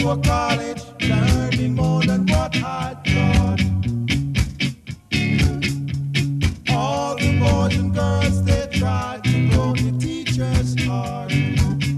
to a college, learning more than what I thought. All the boys and girls, they tried to broke the teacher's heart.